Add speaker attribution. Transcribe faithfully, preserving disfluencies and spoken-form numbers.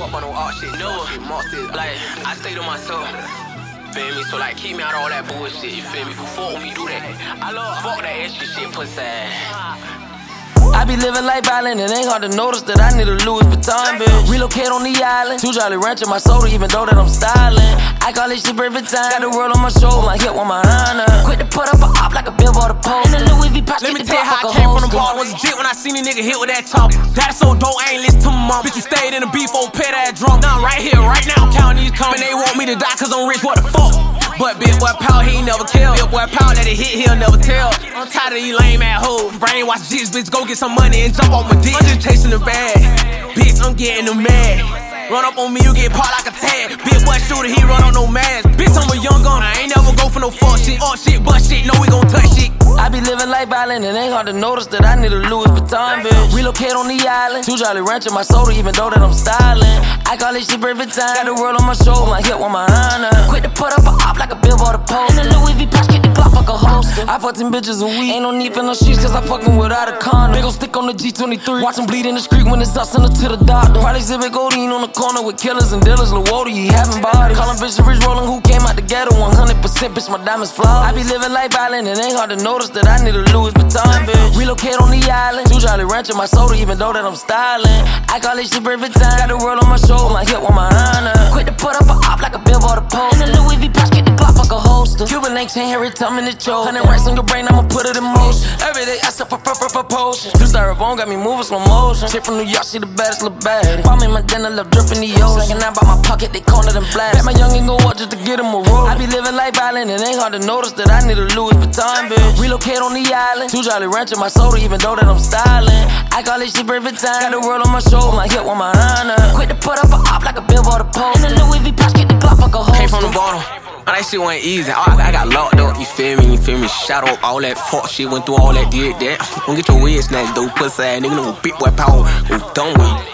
Speaker 1: fuck on no art shit. No, like, I stay to myself. Feel me? So like, keep me out of all that bullshit. You feel me? Who fuck with me, do that. I love fuck that extra shit, pussy. I be living life violent, it ain't hard to notice that I need a Louis Vuitton, bitch. Relocate on the island, two Jolly Rancher, my soda, even though that I'm styling. I call this shit perfect time, got the world on my shoulder, my hip on my honor. Quick to put up a op like a billboard post. In the Louis V pouch,
Speaker 2: let me tell you how I came from the bar, was legit when I seen a nigga hit with that talk. That's so dope, I ain't listen to my mom. Bitch, you stayed in the beef, old pay that drum. Now I'm right here, right now, counting these coming. They want me to die cause I'm rich, what the fuck? But big boy Pow, he ain't never kill. Big boy Pow, let it hit, he'll never tell. I'm tired of these lame ass hoes. Brainwash jits, bitch, go get some money and jump off my dick. I'm just chasing the bag, bitch, I'm getting the mad. Run up on me, you get popped like a tag. Big boy shooter, he run on no mask. Bitch, I'm a young gunner, I ain't never go for no fuck shit. All shit, but shit, no, we gon' touch shit.
Speaker 1: I be living life violent, it ain't hard to notice that I need a Louis Vuitton, bitch. Relocate on the island, two Jolly Rancher, my soda, even though that I'm styling. I call this shit perfect time, got the world on my shoulder, my hip on my honor. Quick to put up a op like a billboard post. In the Louis V pouch, get the Glock like a holster. I fuck them bitches a week, ain't no need for no sheets, cause I fucking without a condom. They gon' stick on the G twenty-three, watch them bleed in the street when it's up, send her to the doctor. Probably sipping codeine on the corner with killers and dealers, Lil Woody, he having bodies. Call him bitch rich rolling, who came out the ghetto, one hundred percent, bitch, my diamonds flawless. I be living life violent, it ain't hard to notice that I need a Louis Vuitton, bitch. Relocate on the island, two Jolly Rancher, my soda, even though that I'm styling. I call this shit perfect time, got the world on my shoulder, my hip on my honor. Quick to put up a op like a billboard post. In the Louis V pouch, get the Glock like a holster. Cuban links, ain't hear it, tell me to choke. Hundred racks on your brain, I'ma put it in motion. Every day I sip for for for potion. Two styrofoam got me moving slow motion. Shit from New York, she the baddest little baddie. Bought me my dinner, left dripping the ocean. Slanging out by my pocket, they cornered and blast. Bet my youngin' go up just to get him a roll. I be living life violent, it ain't hard to notice that I need a Louis Vuitton, bitch. Relocate on the island, two Jolly Rancher, my soda, even though that I'm styling. I call this shit perfect time, got the world on my shoulder, my hip on my honor. Quick to put up a op like a billboard post. In the Louis V pouch, get the Glock like a holster.
Speaker 2: Came from the bottom. Man, that shit went easy. I, I got locked up, you feel me, you feel me? Shot up, all that fuck shit, went through all that, did that. Don't get your weird snatched, though, pussy ass nigga, no big boy power, go dumb with you.